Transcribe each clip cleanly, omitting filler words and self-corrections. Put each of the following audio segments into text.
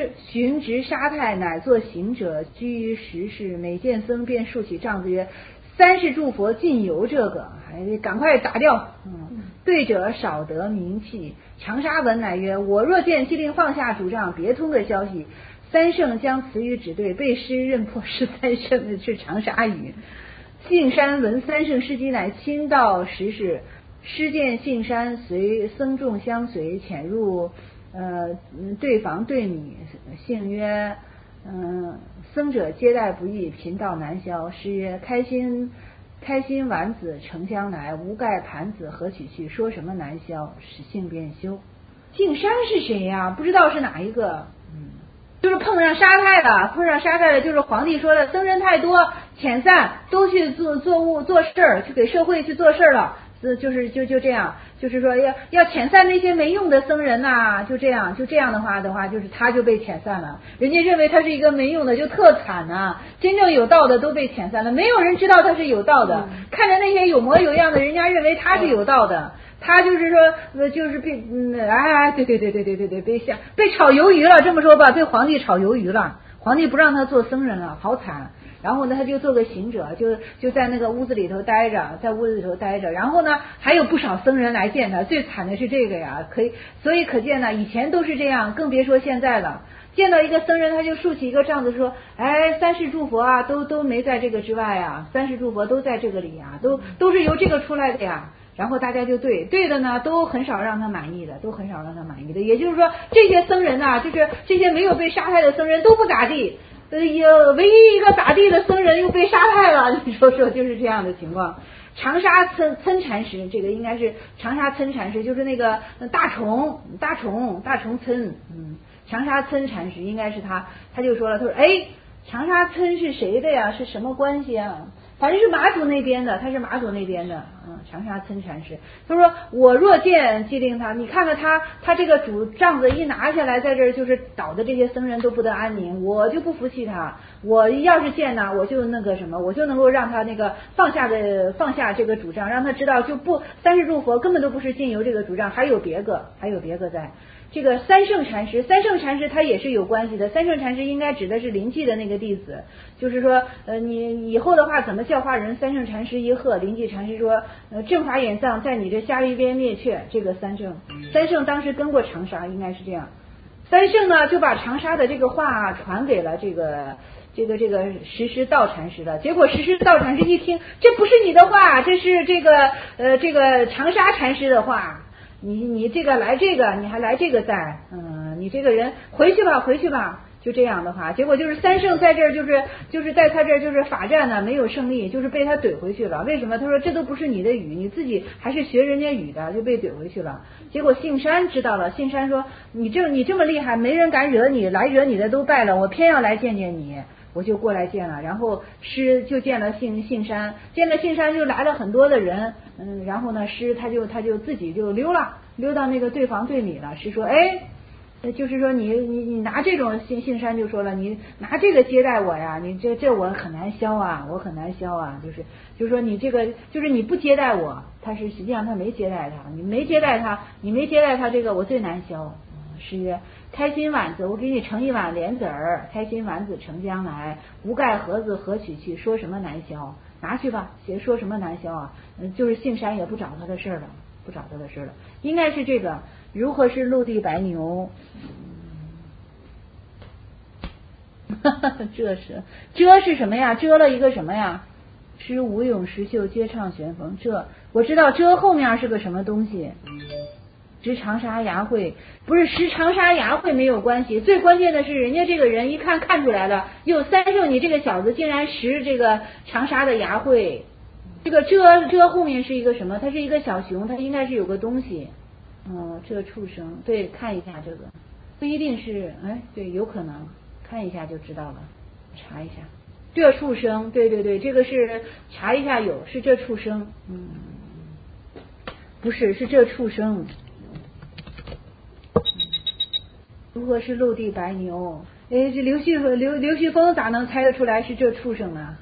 寻直沙太，乃作行者，居于石室。每见僧，便竖起杖子曰：三世诸佛尽游这个，还得赶快打掉。对者少得名气。长沙闻乃曰：我若见既令放下主杖，别通个消息。三圣将词语指对，被师认破是三圣，是长沙语。信山闻三圣事迹，乃亲到石室。师见信山随僧众相随，潜入对房对米，信曰：僧者接待不易，贫道难消。师曰：开心丸子呈将来，无盖盘子何取去？说什么难消？使性便休。净山是谁呀？不知道是哪一个。就是碰上沙太了，就是皇帝说了，僧人太多，遣散，都去做事儿，去给社会去做事儿了。就这样，就是说要遣散那些没用的僧人呐，就这样的话，就是他就被遣散了。人家认为他是一个没用的，就特惨呐。真正有道的都被遣散了，没有人知道他是有道的。看着那些有模有样的，人家认为他是有道的。他就是说，就是被对，被炒鱿鱼了。这么说吧，被皇帝炒鱿鱼了。皇帝不让他做僧人了，好惨。然后呢，他就做个行者，就在那个屋子里头待着，然后呢，还有不少僧人来见他。最惨的是这个呀，所以可见呢，以前都是这样，更别说现在了。见到一个僧人，他就竖起一个杖子说：哎，三世诸佛啊，都没在这个之外啊，三世诸佛都在这个里啊，都是由这个出来的呀。然后大家就对的呢，都很少让他满意的，也就是说，这些僧人呐，就是这些没有被杀害的僧人都不咋地，唯一一个咋地的僧人又被杀害了，你说就是这样的情况。长沙参禅师，这个应该是长沙参禅师，就是那个大虫参，长沙参禅师应该是他就说了，他说哎，长沙参是谁的呀？是什么关系啊？反正是马祖那边的，他是马祖那边的，长沙参禅师。他说我若见既令他，你看看他这个主杖子一拿下来，在这儿就是倒的这些僧人都不得安宁，我就不服气他。我要是见呢，我就那个什么，我就能够让他那个放下这个主杖，让他知道就不三世诸佛根本都不是尽由这个主杖，还有别个在。这个三圣禅师他也是有关系的。三圣禅师应该指的是临济的那个弟子，就是说你以后的话怎么教化人？三圣禅师一喝，临济禅师说正法眼藏在你这虾夷边灭却。这个三圣当时跟过长沙，应该是这样。三圣呢就把长沙的这个话传给了这个石师道禅师了。结果石师道禅师一听，这不是你的话，这是这个长沙禅师的话。你这个来这个，你还来这个在，你这个人回去吧，就这样的话，结果就是三圣在这儿就是在他这儿就是法战呢没有胜利，就是被他怼回去了。为什么？他说这都不是你的语，你自己还是学人家语的，就被怼回去了。结果信山知道了，信山说你这么厉害，没人敢惹你，来惹你的都败了，我偏要来见见你。我就过来见了，然后师就见了信山，就来了很多的人，然后呢师他就自己就溜到那个对房对里了。师说哎，就是说你拿这种信山就说了，你拿这个接待我呀，你这我很难消啊，就是说你这个就是你不接待我，实际上他没接待他，你没接待他这个我最难消。师曰：开心丸子，我给你盛一碗莲子儿，开心丸子盛将来，无盖盒子何取去？说什么难消？拿去吧，说什么难消啊？就是信山也不找他的事了，应该是这个如何是陆地白牛？遮是什么呀？遮了一个什么呀？诗吴咏石秀皆唱旋风。这我知道，遮后面是个什么东西？值长沙牙会，不是识长沙牙会没有关系，最关键的是人家这个人一看出来了，哟，三圣你这个小子竟然识这个长沙的牙会。这个遮后面是一个什么？它是一个小熊，它应该是有个东西。这畜生，对，看一下这个，不一定是，对，有可能看一下就知道了，查一下。这畜生，对，这个是查一下是这畜生，不是这畜生。如何是陆地白牛？这刘旭峰咋能猜得出来是这畜生呢？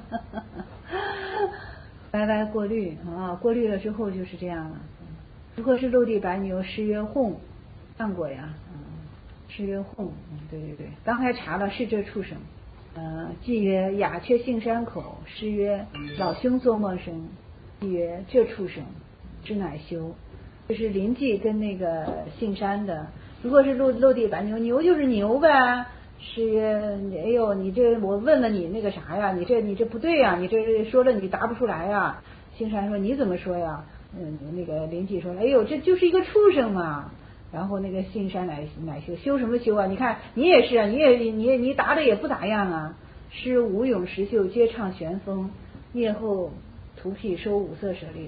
歪过滤过滤了之后就是这样了。如何是陆地白牛？诗曰哄，看过呀。 诗曰讧，对对对，刚才查了是这畜生。既曰鸦雀杏山口，诗曰老兄做梦生，既曰这畜生，知乃休。这是临济跟那个杏山的。如果是落地白牛，牛就是牛呗。诗曰哎呦，你这我问了你那个啥呀，你这不对呀，你这说了你答不出来呀。杏山说你怎么说呀？那个临济说哎呦，这就是一个畜生嘛。然后那个杏山乃修什么修啊？你看你也是啊，你答的也不咋样啊。诗舞咏石秀皆唱玄风，夜后荼辟收五色舍利。